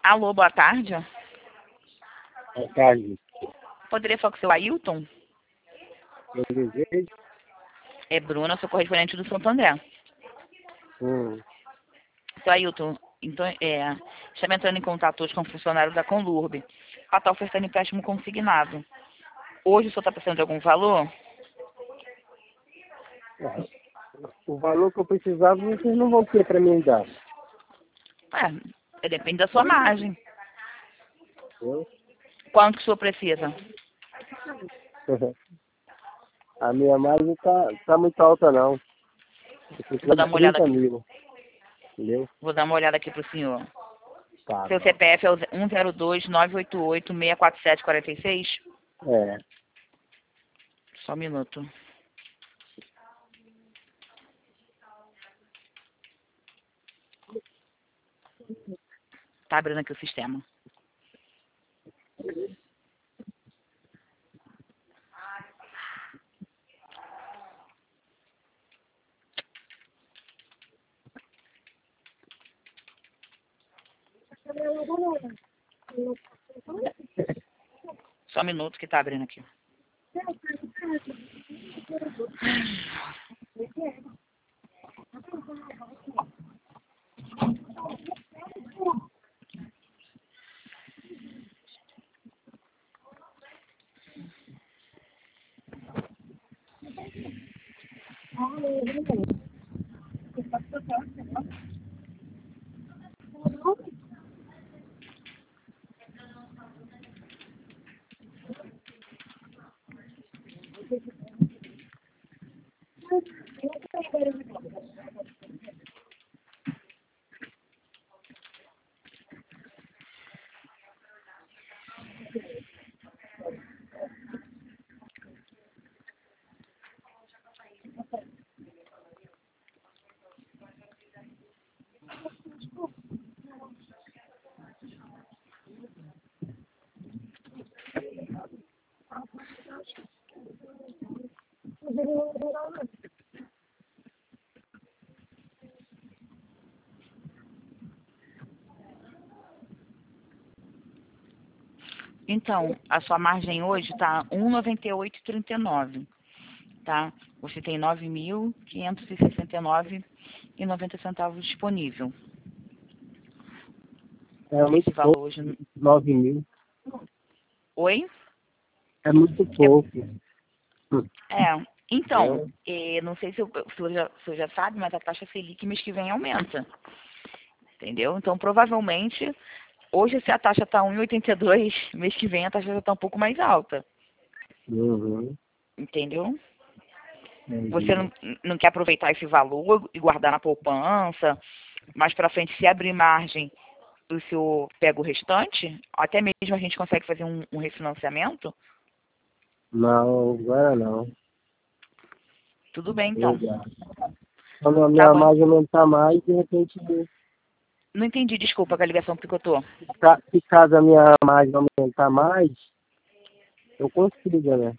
Alô, boa tarde. Boa tarde. Poderia falar com o seu Ailton? Eu desejo. É Bruna, sou correspondente do Santo André. Hum. Seu Ailton, então, estava entrando em contato hoje com o funcionário da Conlurb para estar ofertando empréstimo consignado. Hoje o senhor está precisando de algum valor? O valor que eu precisava, vocês não vão ter para me dar. Depende da sua margem. Eu? Quanto que o senhor precisa? A minha margem tá muito alta, não. Eu preciso Vou dar de uma olhada 30 aqui. mil. Entendeu? Vou dar uma olhada aqui para o senhor. Tá. Seu CPF é o 102-988-647-46? É. Só um minuto. Tá abrindo aqui o sistema. Só um minuto que tá abrindo aqui. Então, a sua margem hoje está 1,9839, tá? Você tem 9.569,90 disponível. É muito Esse valor pouco. hoje... 9 mil. Oi? É muito pouco. Então, não sei se o senhor já sabe, mas a taxa Selic mês que vem aumenta. Entendeu? Então, provavelmente, hoje se a taxa está 1,82, mês que vem a taxa já está um pouco mais alta. Uhum. Entendeu? Entendi. Você não quer aproveitar esse valor e guardar na poupança, mais para frente, se abrir margem, o senhor pega o restante? Até mesmo a gente consegue fazer um refinanciamento? Não, agora não. Tudo bem, então. Obrigado. Quando a Tá minha bom. margem aumentar mais, de repente, Não entendi, desculpa, com a ligação picotou. se caso a minha margem aumentar mais, eu consigo, né?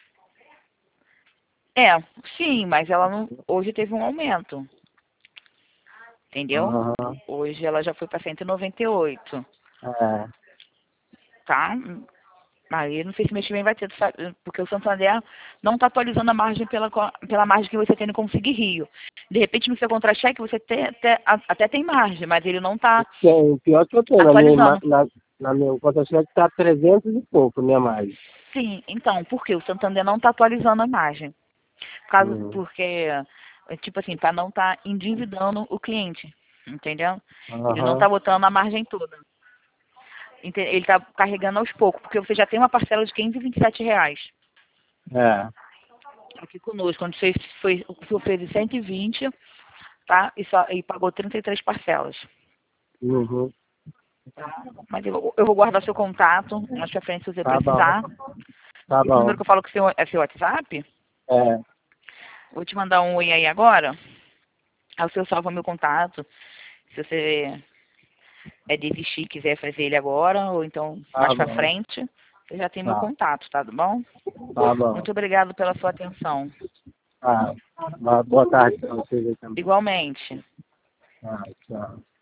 Sim, mas ela não, hoje teve um aumento. Entendeu? Aham. Hoje ela já foi para 198, É. tá? Aí não sei se mês que vem vai ter, porque o Santander não está atualizando a margem pela margem que você tem no Conseguir Rio. De repente, no seu contra-cheque, você até tem margem, mas ele não está O pior que eu tenho, atualizando. na minha conta-cheque está 300 e pouco, minha margem. Sim, então, por quê? O Santander não está atualizando a margem. Porque, tipo assim, para não estar endividando o cliente, entendeu? Ele não está Aham. botando a margem toda. Ele está carregando aos poucos, porque você já tem uma parcela de R$ 527 É. aqui conosco. Quando o senhor fez de 120, tá? E pagou 33 parcelas. Uhum. Mas eu vou guardar seu contato, mais pra frente, se você Tá bom. precisar. Tá Esse número bom. que eu falo que é seu WhatsApp, É. vou te mandar um oi aí agora. Aí o senhor salva meu contato. Se você desistir, quiser fazer ele agora, ou então Tá mais pra bom. frente, você já tem meu Tá. contato, tá bom? Tá bom. Muito obrigado pela sua atenção. Tá. Boa tarde pra vocês aí também. Igualmente. Tá, tchau.